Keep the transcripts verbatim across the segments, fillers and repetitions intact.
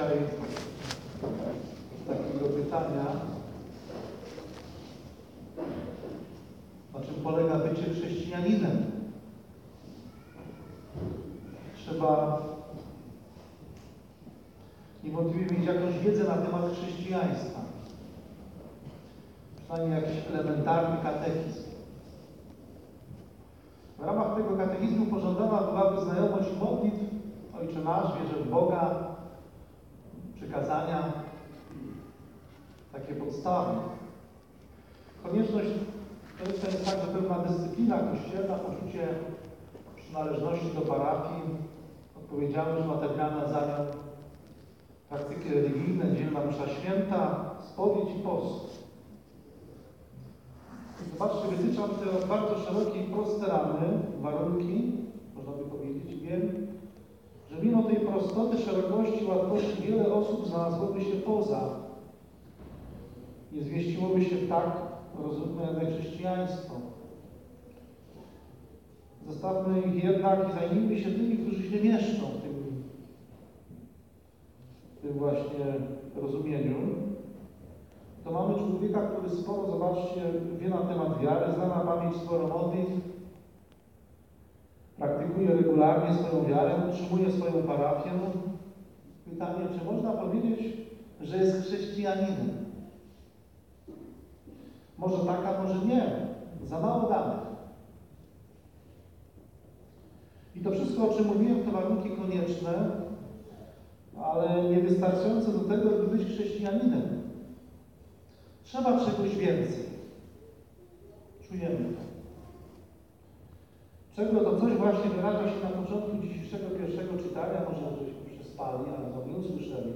dzisiaj takiego pytania, na czym polega bycie chrześcijaninem. Trzeba niewątpliwie mieć jakąś wiedzę na temat chrześcijaństwa. Przynajmniej jakiś elementarny katechizm. W ramach tego katechizmu pożądana byłaby znajomość modlitw Ojcze Nasz, wierzę w Boga, przykazania, takie podstawy. Konieczność to jest, to jest także pewna dyscyplina kościelna, poczucie przynależności do parafii, odpowiedzialność materialna za nią, praktyki religijne, dzielna msza święta, spowiedź i post. Zobaczcie, wytyczam te bardzo szerokie i proste ramy, warunki, można by powiedzieć. Wiem, że mimo tej prostoty, szerokości, łatwości wiele osób znalazłoby się poza. Nie zmieściłoby się w tak rozumiane chrześcijaństwo. Zostawmy ich jednak i zajmijmy się tymi, którzy się mieszczą w tym, w tym właśnie rozumieniu. To mamy człowieka, który sporo, zobaczcie, wie na temat wiary, zna na pamięć sporo modlitw, praktykuje regularnie swoją wiarę, utrzymuje swoją parafię. Pytanie, czy można powiedzieć, że jest chrześcijaninem? Może tak, a może nie. Za mało danych. I to wszystko, o czym mówiłem, to warunki konieczne, ale niewystarczające do tego, by być chrześcijaninem. Trzeba czegoś więcej. Czujemy to. Czego to coś właśnie wyraża się na początku dzisiejszego pierwszego czytania, może żeśmy przespali, ale to nie usłyszeli.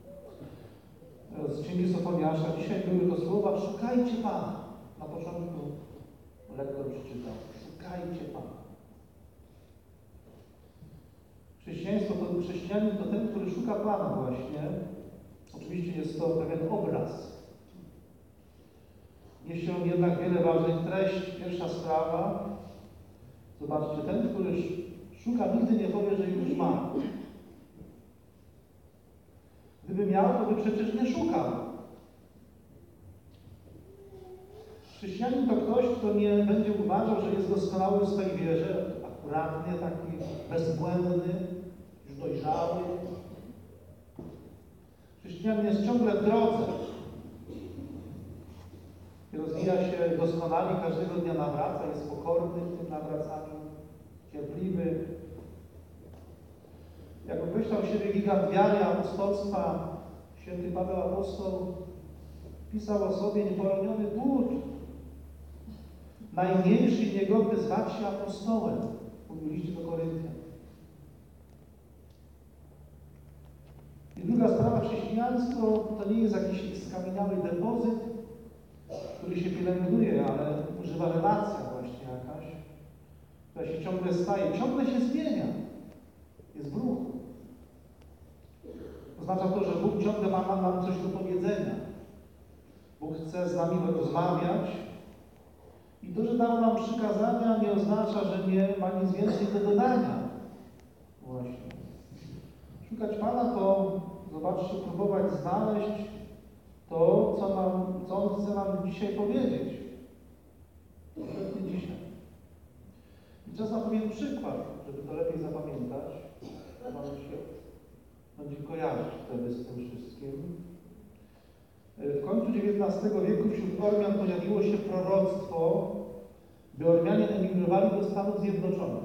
Z Księgi Sofoniasza. Dzisiaj były to słowa: szukajcie Pana. Na początku lektor przeczytał: szukajcie Pana. Chrześcijaństwo to chrześcijanin to ten, który szuka Pana właśnie. Oczywiście jest to pewien obraz. Niesie on jednak wiele ważnych treści. Pierwsza sprawa, zobaczcie, ten, który szuka, nigdy nie powie, że już ma. Gdyby miał, to by przecież nie szukał. Chrześcijanin to ktoś, kto nie będzie uważał, że jest doskonały w swojej wierze, akuratnie, taki bezbłędny, już dojrzały. Chrześcijanin jest ciągle w drodze. I rozwija się doskonale, każdego dnia nawraca, jest pokorny w tym nawracaniu, cierpliwy. Jak określał siebie gigant wiary apostolstwa, święty Paweł Apostoł pisał o sobie: nieporoniony płód, najmniejszy i niegodny zwać się apostołem. Mówił liście do Koryntian. I druga sprawa, chrześcijaństwo to nie jest jakiś skamieniały depozyt, który się pielęgnuje, ale używa relacja właśnie jakaś, która się ciągle staje, ciągle się zmienia. Jest w ruchu. Oznacza to, że Bóg ciągle ma nam coś do powiedzenia. Bóg chce z nami rozmawiać i to, że dał nam przykazania, nie oznacza, że nie ma nic więcej do dodania. Właśnie. Szukać Pana to, zobaczcie, próbować znaleźć to, co, nam, co On chce nam dzisiaj powiedzieć. Konkretnie dzisiaj. I czas na pewien przykład, żeby to lepiej zapamiętać. Mamy się będzie kojarzyć wtedy z tym wszystkim. W końcu dziewiętnastego wieku wśród Ormian pojawiło się proroctwo, by Ormianie emigrowali do Stanów Zjednoczonych.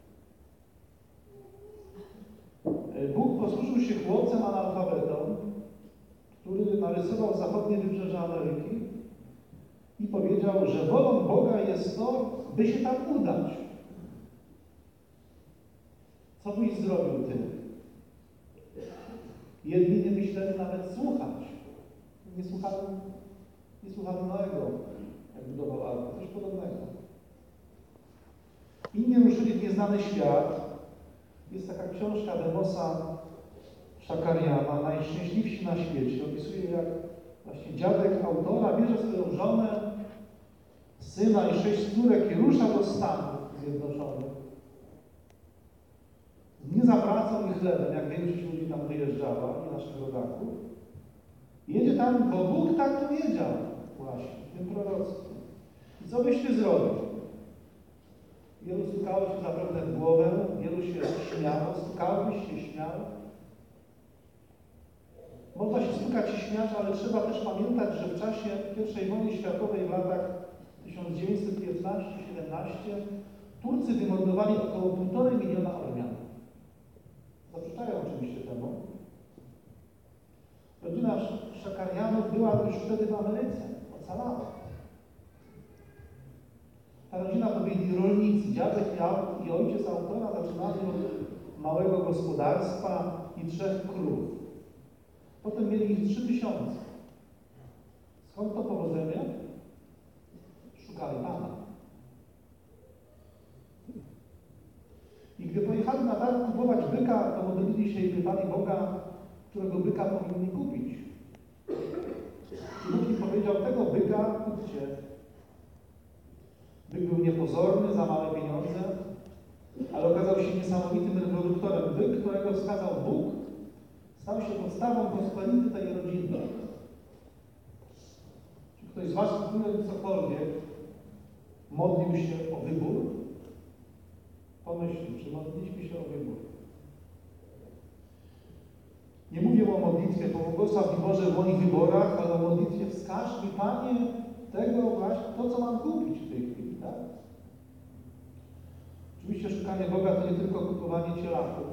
Bóg posłużył się chłopcem analfabetą, który narysował zachodnie wybrzeże Ameryki i powiedział, że wolą Boga jest to, by się tam udać. Co byś zrobił ty? Jedni nie myśleli nawet słuchać. Nie słuchali, nie słuchali Noego, jak budował arkę. Coś podobnego. Inni ruszyli w nieznany świat. Jest taka książka Demosa Szakariana, Najszczęśliwsi na świecie. Opisuje, jak właśnie dziadek autora bierze swoją żonę, syna i sześć córek i rusza do Stanów Zjednoczonych. Nie za pracą i chlebem, jak większość ludzi tam wyjeżdżała, i naszych rodaków. Jedzie tam, bo Bóg tak powiedział właśnie w tym proroctwie. I co byście zrobili? Wielu stukało się zapewne w głowę, wielu się śmiało, stukałobyś się śmiało. Można się stukać i śmiać, ale trzeba też pamiętać, że w czasie pierwszej wojny światowej w latach tysiąc dziewięćset piętnaście siedemnaście Turcy wymordowali około półtorej miliona Ormian. Zaprzeczają oczywiście temu. Rodzina Szakarianów była już wtedy w Ameryce, ocalała. Ta rodzina to byli rolnicy, dziadek i ojciec autora zaczynali od małego gospodarstwa i trzech krów. Potem mieli ich trzy tysiące. Skąd to powodzenie? Szukali Pana. I gdy pojechali na targ kupować byka, to modlili się i pytali Boga, którego byka powinni kupić. I Bóg im powiedział, tego byka kupcie. Byk był niepozorny, za małe pieniądze, ale okazał się niesamowitym reproduktorem. Byk, którego wskazał Bóg, stał się podstawą prosperity tej rodziny. Czy ktoś z Was, który cokolwiek modlił się o wybór? Pomyślmy, czy modliliśmy się o wybór? Nie mówię o modlitwie, pobłogosław mi Boże w moich wyborach, ale o modlitwie wskaż mi, Panie, tego właśnie, to co mam kupić w tej chwili, tak? Oczywiście szukanie Boga to nie tylko kupowanie cielaków.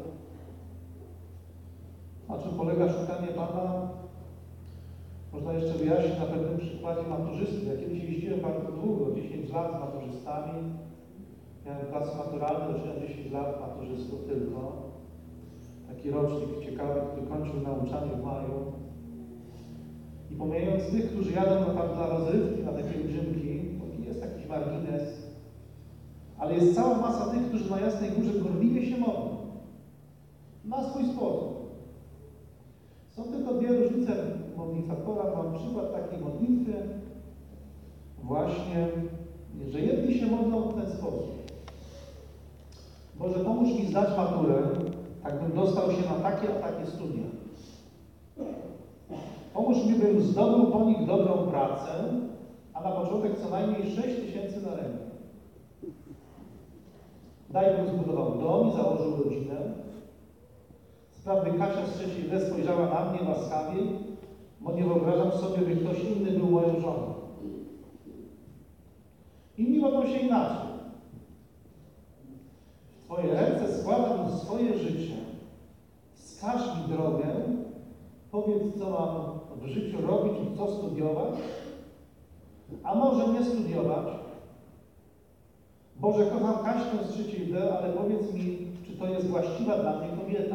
Na czym polega szukanie Pana? Można jeszcze wyjaśnić na pewnym przykładzie maturzysty. Ja kiedyś jeździłem bardzo długo, dziesięć lat z maturzystami. Miałem klasy maturalne, uczyłem dziesięć lat maturzystów tylko. Taki rocznik ciekawy, który kończył nauczanie w maju. I pomijając tych, którzy jadą tam dla rozrywki, na te pielgrzymki, bo jest jakiś margines, ale jest cała masa tych, którzy na Jasnej Górze gorliwie się modlą. Na swój sposób. Są tylko dwie różnice modlitw. Podam Wam przykład takiej modlitwy. Właśnie, że jedni się modlą w ten sposób. Boże, pomóż mi zdać maturę, tak bym dostał się na takie, a takie studia. Pomóż mi, bym zdobył po nich dobrą pracę, a na początek co najmniej sześć tysięcy na rękę. Daj, bym zbudował dom i założył rodzinę. Spraw, by Kasia z trzeciej D spojrzała na mnie łaskawie, bo nie wyobrażam sobie, by ktoś inny był moją żoną. Inni mogą się inaczej. W Twoje ręce składam swoje życie. Wskaż mi drogę, powiedz, co mam w życiu robić i co studiować, a może nie studiować. Boże, kocham Kaśkę z trzeciej D, ale powiedz mi, czy to jest właściwa dla mnie kobieta.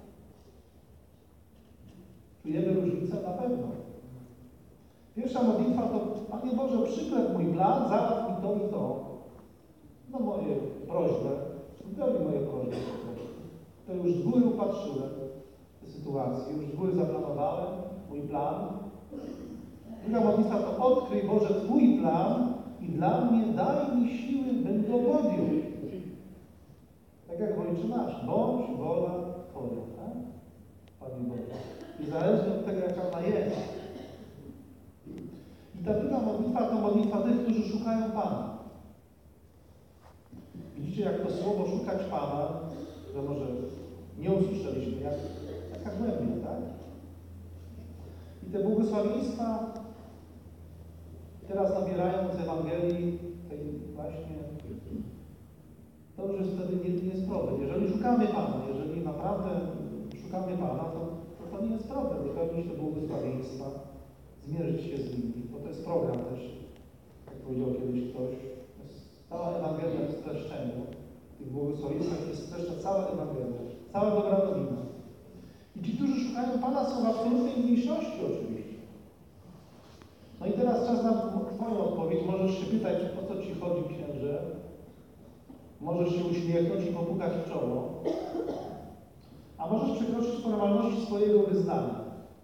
Czujemy różnicę? Na pewno. Pierwsza modlitwa to, Panie Boże, przyklep mój plan, załatw mi to i to. No moje prośby, spełnij moje prośby. To już z góry upatrzyłem tę sytuację, już z góry zaplanowałem mój plan. Druga modlitwa to odkryj, Boże, Twój plan i dla mnie daj mi siły, bym go podjął. Tak jak w Ojcze Nasz, bądź wola Twoja, tak? Panie Boże. Niezależnie od tego, jaka ona jest. I ta druga modlitwa to modlitwa tych, którzy szukają Pana. Widzicie, jak to słowo szukać Pana, że może nie usłyszeliśmy, jak taka głębia, tak? I te błogosławieństwa teraz nabierają z Ewangelii tej właśnie, to już jest wtedy nie, nie jest problem. Jeżeli szukamy Pana, jeżeli naprawdę szukamy Pana, to, to, to nie jest problem. Wypełnić te błogosławieństwa, zmierzyć się z nimi, bo to jest program też, jak powiedział kiedyś ktoś. Cała Ewangelia w streszczeniu tych błogosławieństwach jest streszcza cała Ewangelia, cała dobra nowina. I ci, którzy szukają Pana, są w absolutnej mniejszości oczywiście. No i teraz czas na Twoją odpowiedź. Możesz się pytać, o co Ci chodzi, księże. Możesz się uśmiechnąć i popukać w czoło. A możesz przekroczyć formalności swojego wyznania.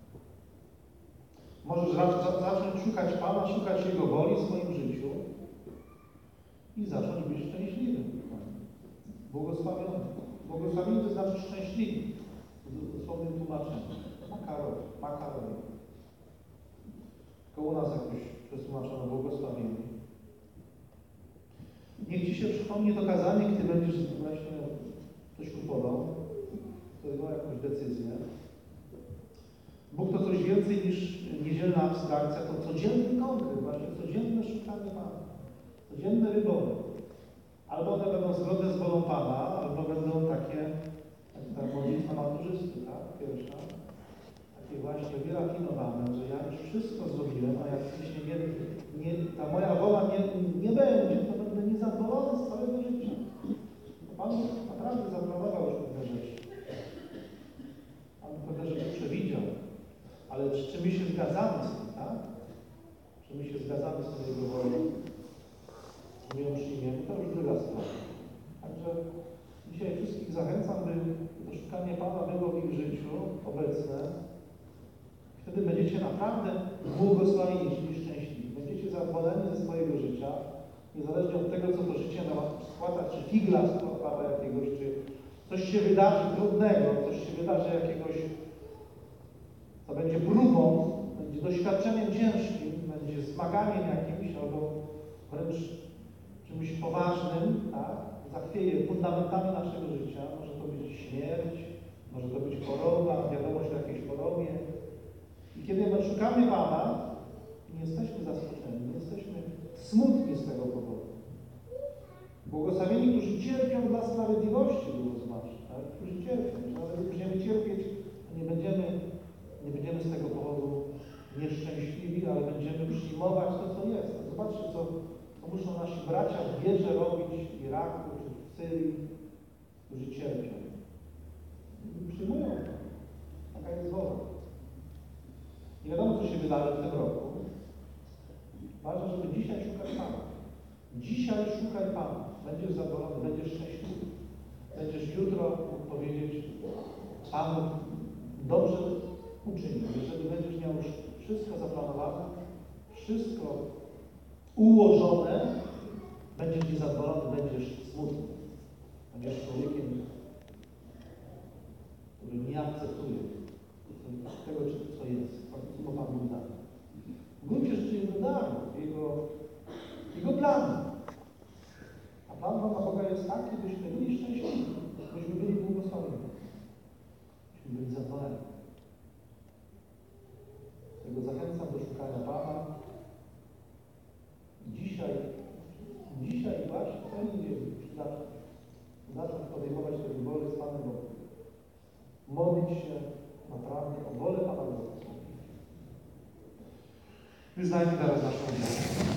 Możesz zacząć szukać Pana, szukać Jego woli w swoim życiu i zacząć być szczęśliwym. Błogosławiony. Błogosławiony to znaczy szczęśliwy. w dosłownym tłumaczeniu. Makaron, makaron. Tylko u nas jakoś przetłumaczono błogosławienie. Niech Ci się przypomni to kazanie, gdy będziesz właśnie coś kupował. To jest jakąś decyzję. Bóg to coś więcej niż niedzielna abstrakcja, to codzienny konkret, właśnie codzienne szukanie Pana. Codzienne wybory. Albo one będą zgodne z wolą Pana, albo będą takie, jak ta modlitwa maturzysty, tak? Pierwsza. Takie właśnie wyrafinowane, że ja już wszystko zrobiłem, a jak jeśli nie, nie, ta moja wola nie, nie będzie, to będę niezadowolony z całego życia. Bo Pan naprawdę zaplanował już pewne rzeczy. Pan pewne rzeczy przewidział. Ale czy, czy my się zgadzamy z tym, tak? Czy my się zgadzamy z tą Jego wolą? Czy my ją przyjmiemy? To już druga sprawa. Także dzisiaj wszystkich zachęcam, by to szukanie Pana było w ich życiu obecne. Wtedy będziecie naprawdę błogosławieni, czyli szczęśliwi. Będziecie zadowoleni ze swojego życia, niezależnie od tego, co to życie na was składa, czy figla składa jakiegoś, czy coś się wydarzy trudnego, coś się wydarzy jakiegoś, co będzie próbą, będzie doświadczeniem ciężkim, będzie zmaganiem jakimś, albo wręcz czymś poważnym, tak? Zachwieje fundamentami naszego życia. Może to być śmierć, może to być choroba, wiadomość o jakiejś chorobie. I kiedy my szukamy Pana, nie jesteśmy zaskoczeni, nie jesteśmy smutni z tego powodu. Błogosławieni, którzy cierpią dla sprawiedliwości, było zwłaszcza, tak? Którzy cierpią, że nawet jak będziemy cierpieć, to nie będziemy, nie będziemy z tego powodu nieszczęśliwi, ale będziemy przyjmować to, co jest. Zobaczcie, co, co muszą nasi bracia w wierze robić w Iraku czy w Syrii, którzy cierpią. I przyjmują to. Taka jest wola. Nie wiadomo, co się wydarzy w tym roku. Ważne, żeby dzisiaj szukać Pana. Dzisiaj szukaj Pana. Będziesz zadowolony, będziesz szczęśliwy. Będziesz jutro mógł powiedzieć, Panu dobrze uczynił. Jeżeli będziesz miał już wszystko zaplanowane, wszystko ułożone, będziesz niezadowolony, będziesz smutny. Będziesz człowiekiem, który nie akceptuje tego, co jest, co Pan mu daje. W gruncie rzeczy Jego daru, Jego, Jego planu. A plan Pana Boga jest taki, byśmy byli szczęśliwi, byśmy byli błogosławieni, byśmy byli zadowoleni. Dlatego zachęcam do szukania Pana. Dzisiaj, dzisiaj właśnie, w tej niedzieli, zacząć, zacząć podejmować te wybory z Panem Bogiem. Modlić się naprawdę o wolę Pana Boga. Wyznajmy teraz naszą wiarę.